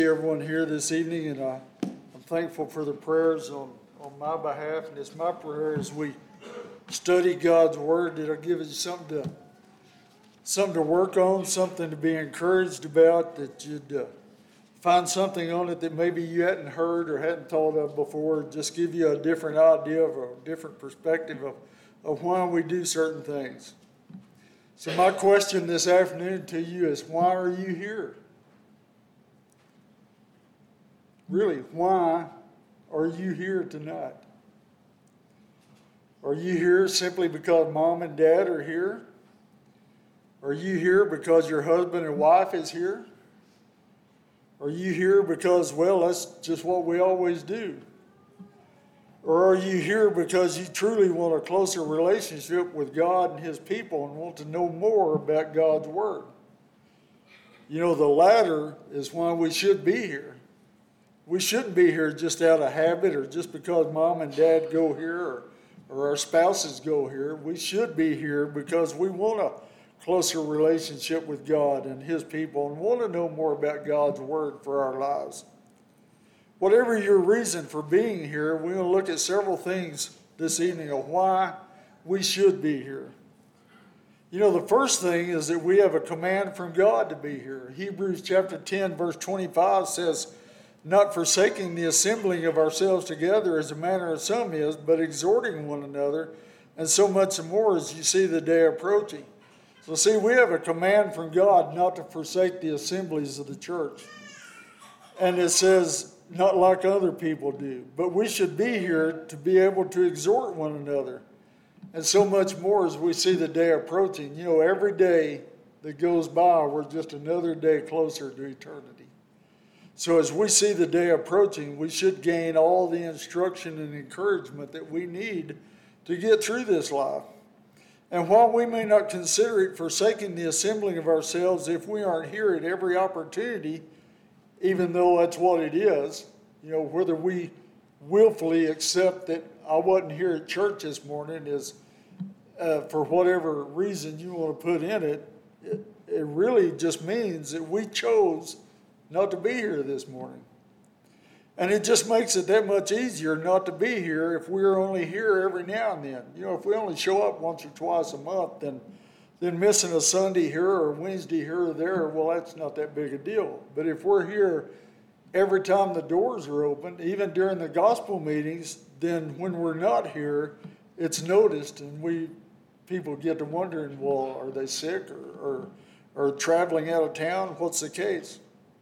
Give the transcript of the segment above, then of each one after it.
Everyone here this evening, and I'm thankful for the prayers on my behalf, and it's my prayer as we study God's Word that it'll give you something to work on, something to be encouraged about, that you'd find something on it that maybe you hadn't heard or hadn't thought of before, just give you a different idea of a different perspective of why we do certain things. So my question this afternoon to you is, why are you here? Really, why are you here tonight? Are you here simply because mom and dad are here? Are you here because your husband and wife is here? Are you here because, well, that's just what we always do? Or are you here because you truly want a closer relationship with God and His people and want to know more about God's Word? You know, the latter is why we should be here. We shouldn't be here just out of habit or just because mom and dad go here or our spouses go here. We should be here because we want a closer relationship with God and His people and want to know more about God's Word for our lives. Whatever your reason for being here, we're going to look at several things this evening of why we should be here. You know, the first thing is that we have a command from God to be here. Hebrews chapter 10, verse 25 says, "Not forsaking the assembling of ourselves together as the manner of some is, but exhorting one another, and so much more as you see the day approaching." So see, we have a command from God not to forsake the assemblies of the church. And it says, not like other people do, but we should be here to be able to exhort one another. And so much more as we see the day approaching. You know, every day that goes by, we're just another day closer to eternity. So as we see the day approaching, we should gain all the instruction and encouragement that we need to get through this life. And while we may not consider it forsaking the assembling of ourselves if we aren't here at every opportunity, even though that's what it is, you know, whether we willfully accept that I wasn't here at church this morning is for whatever reason you want to put in it, it really just means that we chose not to be here this morning. And it just makes it that much easier not to be here if we're only here every now and then. You know, if we only show up once or twice a month, then missing a Sunday here or Wednesday here or there, well, that's not that big a deal. But if we're here every time the doors are open, even during the gospel meetings, then when we're not here, it's noticed, and people get to wondering, well, are they sick or traveling out of town? What's the case?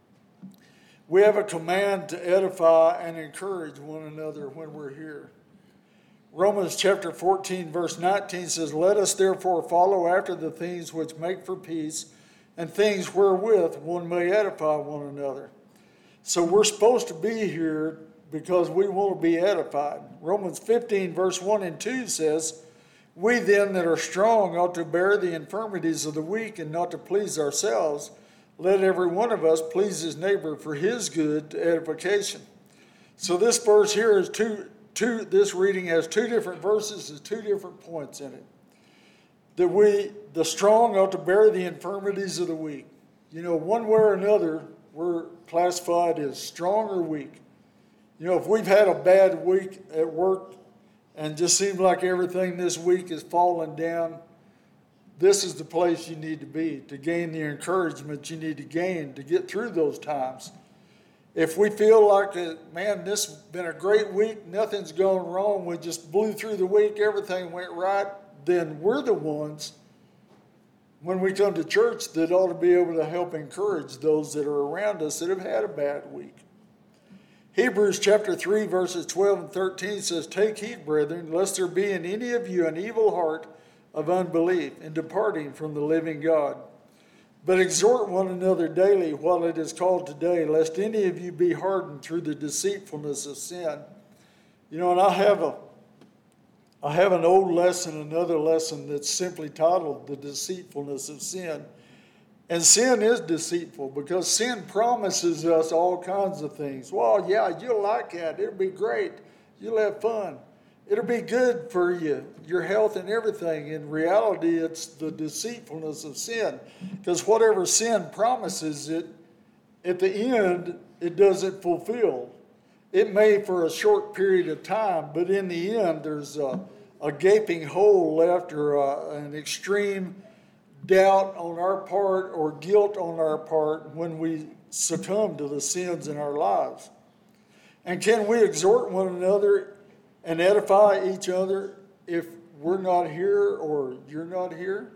We have a command to edify and encourage one another when we're here. Romans chapter 14, verse 19 says, "Let us therefore follow after the things which make for peace, and things wherewith one may edify one another." So we're supposed to be here because we want to be edified. Romans 15, verse 1 and 2 says, "We then that are strong ought to bear the infirmities of the weak and not to please ourselves. Let every one of us please his neighbor for his good to edification." So this verse here is this reading has two different verses and two different points in it. That the strong ought to bear the infirmities of the weak. You know, one way or another, we're classified as strong or weak. You know, if we've had a bad week at work and just seems like everything this week is falling down, this is the place you need to be to gain the encouragement you need to gain to get through those times. If we feel like, man, this has been a great week, nothing's gone wrong, we just blew through the week, everything went right, then we're the ones, when we come to church, that ought to be able to help encourage those that are around us that have had a bad week. Hebrews chapter 3, verses 12 and 13 says, "Take heed, brethren, lest there be in any of you an evil heart of unbelief in departing from the living God. But exhort one another daily while it is called today, lest any of you be hardened through the deceitfulness of sin." You know, and I have an old lesson, another lesson that's simply titled "The Deceitfulness of Sin." And sin is deceitful because sin promises us all kinds of things. Well, yeah, you'll like that. It'll be great. You'll have fun. It'll be good for you, your health and everything. In reality, it's the deceitfulness of sin. Because whatever sin promises it, at the end, it doesn't fulfill. It may for a short period of time, but in the end, there's a gaping hole left, or an extreme doubt on our part or guilt on our part when we succumb to the sins in our lives. And can we exhort one another and edify each other if we're not here or you're not here?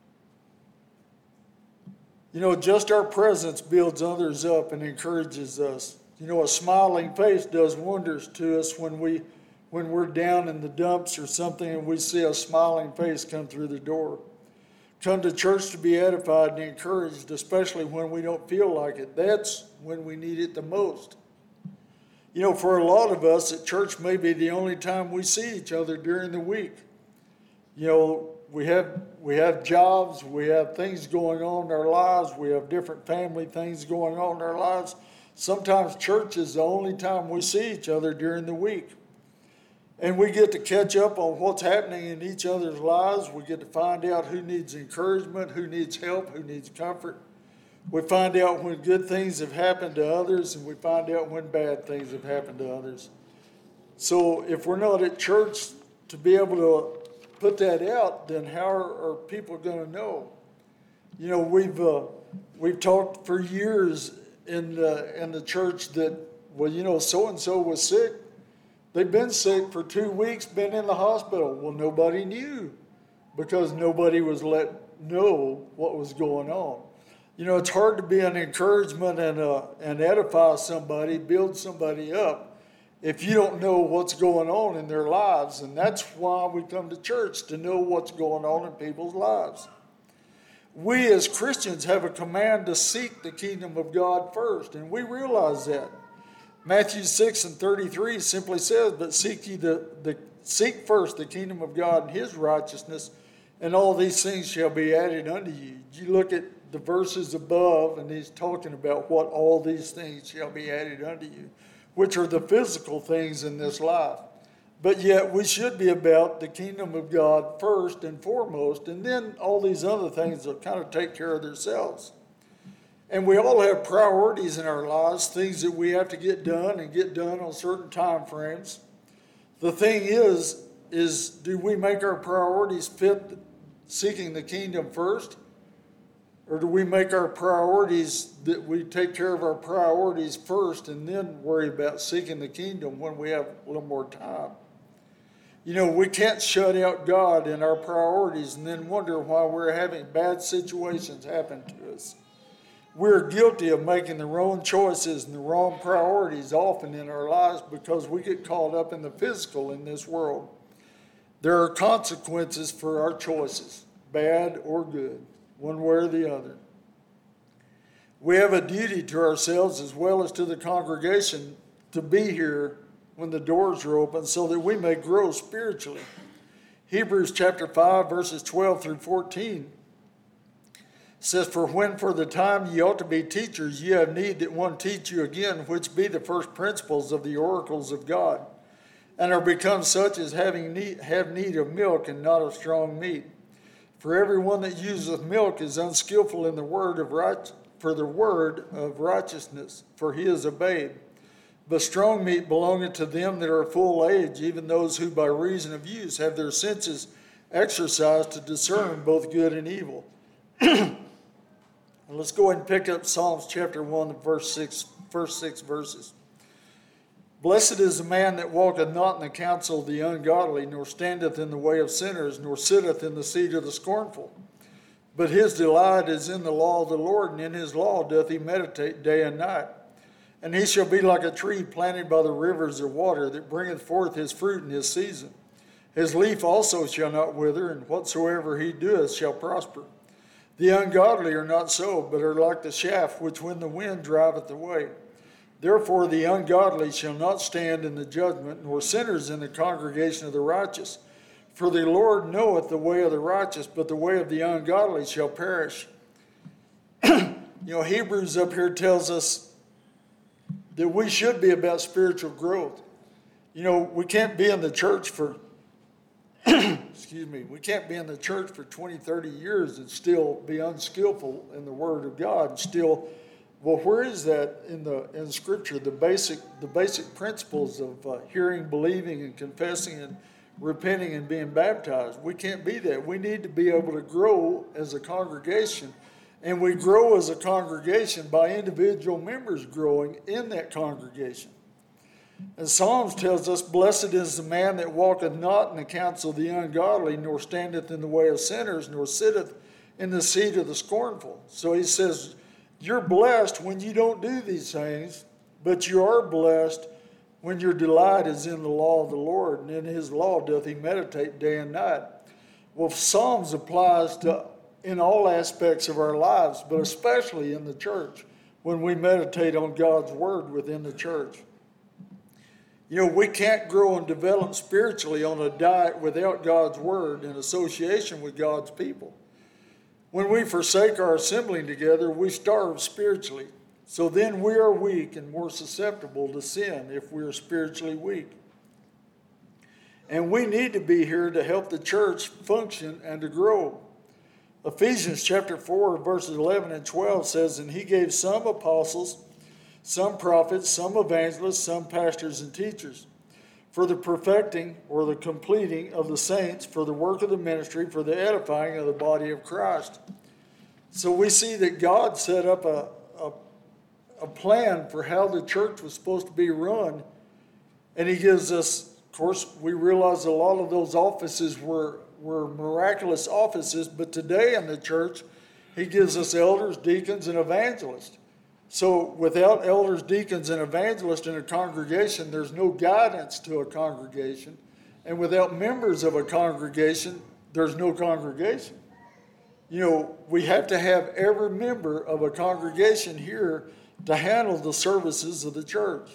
Just our presence builds others up and encourages us. A smiling face does wonders to us when we're down in the dumps or something and we see a smiling face come through the door. Come to church to be edified and encouraged, especially when we don't feel like it. That's when we need it the most. For a lot of us, at church may be the only time we see each other during the week. We have jobs, we have things going on in our lives, we have different family things going on in our lives. Sometimes church is the only time we see each other during the week. And we get to catch up on what's happening in each other's lives. We get to find out who needs encouragement, who needs help, who needs comfort. We find out when good things have happened to others, and we find out when bad things have happened to others. So if we're not at church to be able to put that out, then how are people going to know? We've talked for years in the church that, so-and-so was sick. They've been sick for 2 weeks, been in the hospital. Well, nobody knew because nobody was let know what was going on. It's hard to be an encouragement and edify somebody, build somebody up, if you don't know what's going on in their lives. And that's why we come to church, to know what's going on in people's lives. We as Christians have a command to seek the kingdom of God first, and we realize that. Matthew 6:33 simply says, "But seek first the kingdom of God and his righteousness, and all these things shall be added unto you." You look at the verses above, and he's talking about what all these things shall be added unto you, which are the physical things in this life. But yet we should be about the kingdom of God first and foremost, and then all these other things will kind of take care of themselves. And we all have priorities in our lives, things that we have to get done and get done on certain time frames. The thing is do we make our priorities fit seeking the kingdom first? Or do we make our priorities, that we take care of our priorities first and then worry about seeking the kingdom when we have a little more time? We can't shut out God in our priorities and then wonder why we're having bad situations happen to us. We're guilty of making the wrong choices and the wrong priorities often in our lives because we get caught up in the physical in this world. There are consequences for our choices, bad or good, one way or the other. We have a duty to ourselves as well as to the congregation to be here when the doors are open so that we may grow spiritually. Hebrews chapter 5, verses 12 through 14 says, "For when for the time ye ought to be teachers, ye have need that one teach you again, which be the first principles of the oracles of God, and are become such as have need of milk and not of strong meat. For everyone that useth milk is unskillful in the word of righteousness, for he is a babe. But strong meat belongeth to them that are full age, even those who by reason of use have their senses exercised to discern both good and evil." Let's go ahead and pick up Psalms chapter 1, the first six verses. "Blessed is the man that walketh not in the counsel of the ungodly, nor standeth in the way of sinners, nor sitteth in the seat of the scornful. But his delight is in the law of the Lord, and in his law doth he meditate day and night. And he shall be like a tree planted by the rivers of water, that bringeth forth his fruit in his season. His leaf also shall not wither, and whatsoever he doeth shall prosper. The ungodly are not so, but are like the chaff which when the wind driveth away. Therefore the ungodly shall not stand in the judgment, nor sinners in the congregation of the righteous. For the Lord knoweth the way of the righteous, but the way of the ungodly shall perish." Hebrews up here tells us that we should be about spiritual growth. We can't be in the church for we can't be in the church for 20, 30 years and still be unskillful in the Word of God and still Well, where is that in Scripture? The basic principles of hearing, believing, and confessing, and repenting and being baptized. We can't be that. We need to be able to grow as a congregation, and we grow as a congregation by individual members growing in that congregation. And Psalms tells us, "Blessed is the man that walketh not in the counsel of the ungodly, nor standeth in the way of sinners, nor sitteth in the seat of the scornful." So he says, you're blessed when you don't do these things, but you are blessed when your delight is in the law of the Lord, and in his law doth he meditate day and night. Well, Psalms applies to in all aspects of our lives, but especially in the church, when we meditate on God's word within the church. We can't grow and develop spiritually on a diet without God's word in association with God's people. When we forsake our assembling together, we starve spiritually. So then we are weak and more susceptible to sin if we are spiritually weak. And we need to be here to help the church function and to grow. Ephesians chapter 4, verses 11 and 12 says, "And he gave some apostles, some prophets, some evangelists, some pastors and teachers, for the perfecting or the completing of the saints, for the work of the ministry, for the edifying of the body of Christ." So we see that God set up a plan for how the church was supposed to be run. And he gives us, of course, we realize a lot of those offices were miraculous offices, but today in the church, he gives us elders, deacons, and evangelists. So without elders, deacons, and evangelists in a congregation, there's no guidance to a congregation. And without members of a congregation, there's no congregation. We have to have every member of a congregation here to handle the services of the church.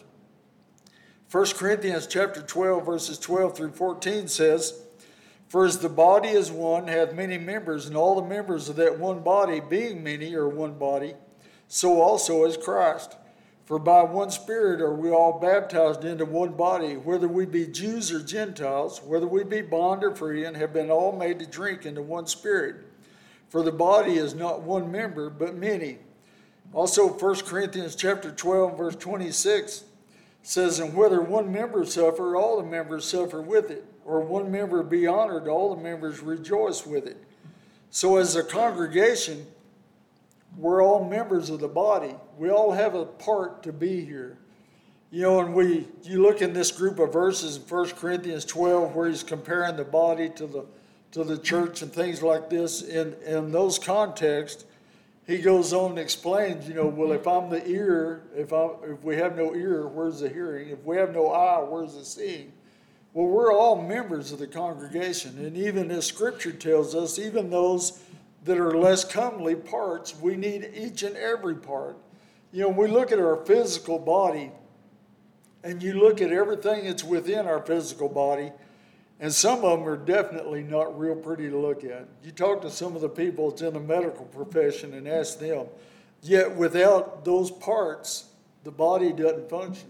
1 Corinthians chapter 12, verses 12 through 14 says, "For as the body is one, hath many members, and all the members of that one body, being many, are one body, so also is Christ. For by one Spirit are we all baptized into one body, whether we be Jews or Gentiles, whether we be bond or free, and have been all made to drink into one Spirit. For the body is not one member, but many." Also 1 Corinthians chapter 12, verse 26 says, "And whether one member suffer, all the members suffer with it, or one member be honored, all the members rejoice with it." So as a congregation, we're all members of the body. We all have a part to be here. And you look in this group of verses in 1 Corinthians 12 where he's comparing the body to the church and things like this. In those contexts, he goes on and explains, well, if I'm the ear, if we have no ear, where's the hearing? If we have no eye, where's the seeing? Well, we're all members of the congregation. And even as Scripture tells us, even those that are less comely parts, we need each and every part. We look at our physical body, and you look at everything that's within our physical body, and some of them are definitely not real pretty to look at. You talk to some of the people that's in the medical profession and ask them. Yet without those parts, the body doesn't function.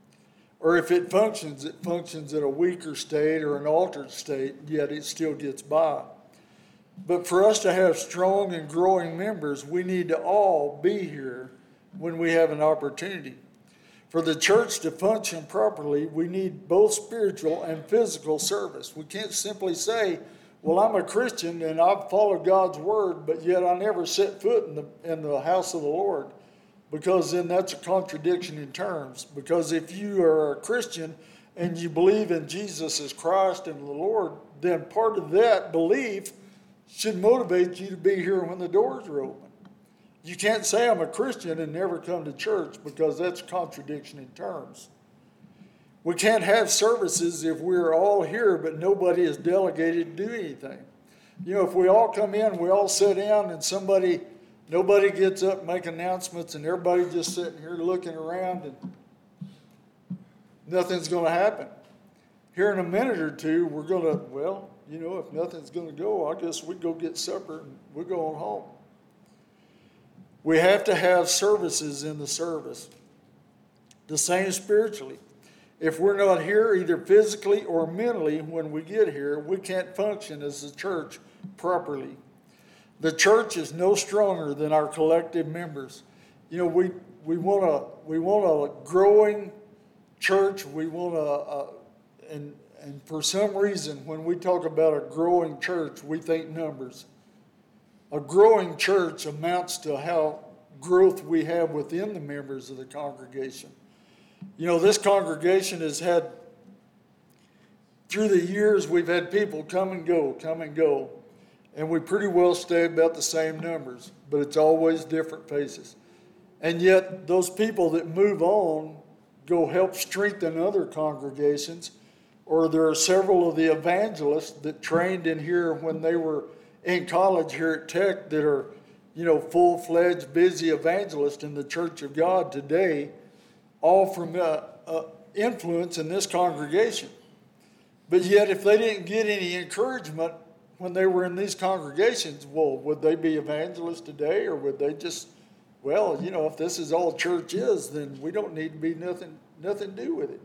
Or if it functions in a weaker state or an altered state, yet it still gets by. But for us to have strong and growing members, we need to all be here when we have an opportunity. For the church to function properly, we need both spiritual and physical service. We can't simply say, well, I'm a Christian and I've followed God's word, but yet I never set foot in the house of the Lord, because then that's a contradiction in terms. Because if you are a Christian and you believe in Jesus as Christ and the Lord, then part of that belief should motivate you to be here when the doors are open. You can't say I'm a Christian and never come to church, because that's a contradiction in terms. We can't have services if we're all here but nobody is delegated to do anything. If we all come in, we all sit down, and nobody gets up and make announcements, and everybody just sitting here looking around, and nothing's going to happen. Here in a minute or two, we're going to, if nothing's going to go, I guess we go get supper and we're going home. We have to have services in the service. The same spiritually. If we're not here either physically or mentally when we get here, we can't function as a church properly. The church is no stronger than our collective members. we want a growing church. We want and for some reason, when we talk about a growing church, we think numbers. A growing church amounts to how growth we have within the members of the congregation. This congregation has had, through the years, we've had people come and go, and we pretty well stay about the same numbers, but it's always different faces. And yet, those people that move on go help strengthen other congregations, or there are several of the evangelists that trained in here when they were in college here at Tech that are, full-fledged, busy evangelists in the Church of God today, all from influence in this congregation. But yet, if they didn't get any encouragement when they were in these congregations, well, would they be evangelists today, or would they just, if this is all church is, then we don't need to be nothing to do with it,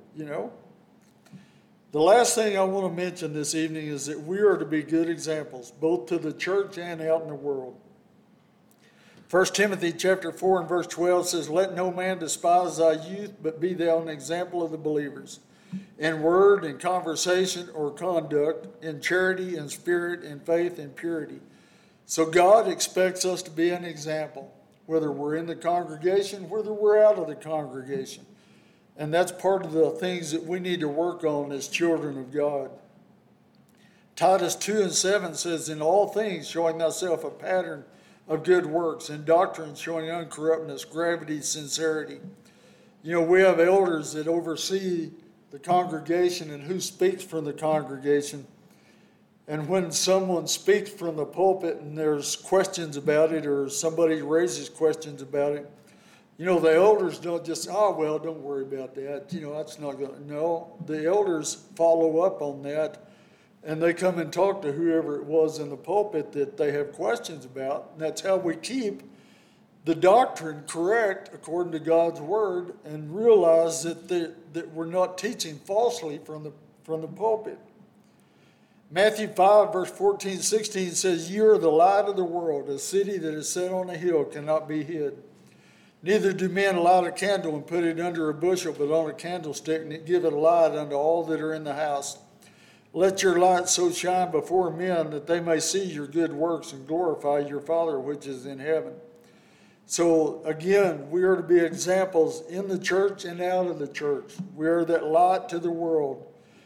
The last thing I want to mention this evening is that we are to be good examples, both to the church and out in the world. 1 Timothy chapter 4 and verse 12 says, "Let no man despise thy youth, but be thou an example of the believers, in word, in conversation, or conduct, in charity, in spirit, in faith, in purity." So God expects us to be an example, whether we're in the congregation, whether we're out of the congregation. And that's part of the things that we need to work on as children of God. Titus 2 and 7 says, "In all things showing thyself a pattern of good works, in doctrine showing uncorruptness, gravity, sincerity." We have elders that oversee the congregation and who speaks from the congregation. And when someone speaks from the pulpit and there's questions about it, or somebody raises questions about it, the elders don't just, don't worry about that. That's not going to. No, the elders follow up on that, and they come and talk to whoever it was in the pulpit that they have questions about. And that's how we keep the doctrine correct according to God's word, and realize that we're not teaching falsely from the pulpit. Matthew 5, verse 14, 16 says, "You are the light of the world. A city that is set on a hill cannot be hid. Neither do men light a candle and put it under a bushel, but on a candlestick, and give it light unto all that are in the house. Let your light so shine before men that they may see your good works and glorify your Father which is in heaven." So again, we are to be examples in the church and out of the church. We are that light to the world.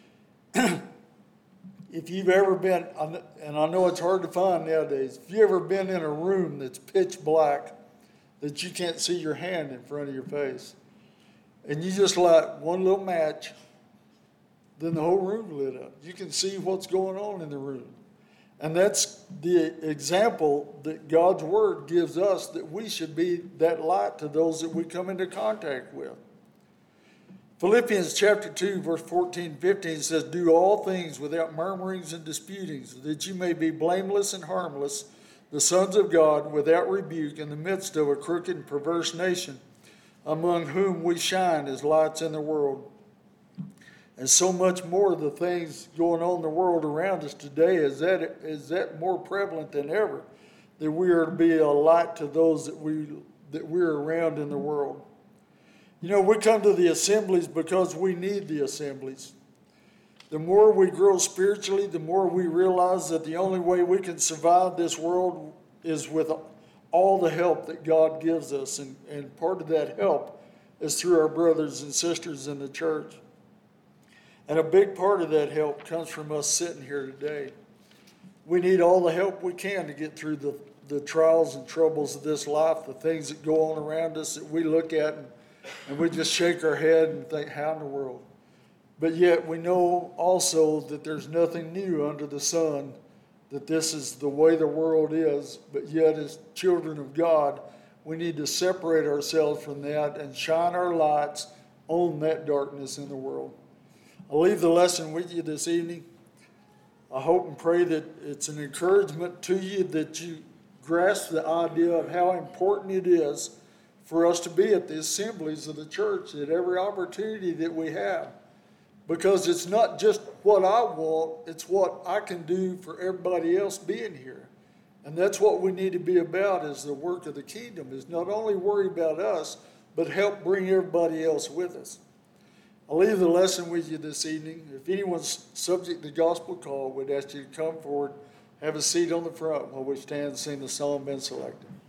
If you've ever been, and I know it's hard to find nowadays, if you've ever been in a room that's pitch black, that you can't see your hand in front of your face, and you just light one little match, then the whole room lit up. You can see what's going on in the room. And that's the example that God's word gives us, that we should be that light to those that we come into contact with. Philippians chapter 2, verse 14, 15 says, "Do all things without murmurings and disputings, that you may be blameless and harmless, the sons of God, without rebuke, in the midst of a crooked and perverse nation, among whom we shine as lights in the world." And so much more of the things going on in the world around us today is that more prevalent than ever, that we are to be a light to those that we're around in the world. We come to the assemblies because we need the assemblies. The more we grow spiritually, the more we realize that the only way we can survive this world is with all the help that God gives us. And part of that help is through our brothers and sisters in the church. And a big part of that help comes from us sitting here today. We need all the help we can to get through the trials and troubles of this life, the things that go on around us that we look at and we just shake our head and think, how in the world? But yet we know also that there's nothing new under the sun, that this is the way the world is. But yet as children of God, we need to separate ourselves from that and shine our lights on that darkness in the world. I'll leave the lesson with you this evening. I hope and pray that it's an encouragement to you, that you grasp the idea of how important it is for us to be at the assemblies of the church at every opportunity that we have. Because it's not just what I want, it's what I can do for everybody else being here. And that's what we need to be about, is the work of the kingdom, is not only worry about us, but help bring everybody else with us. I'll leave the lesson with you this evening. If anyone's subject to gospel call, we'd ask you to come forward, have a seat on the front while we stand and sing the song been selected.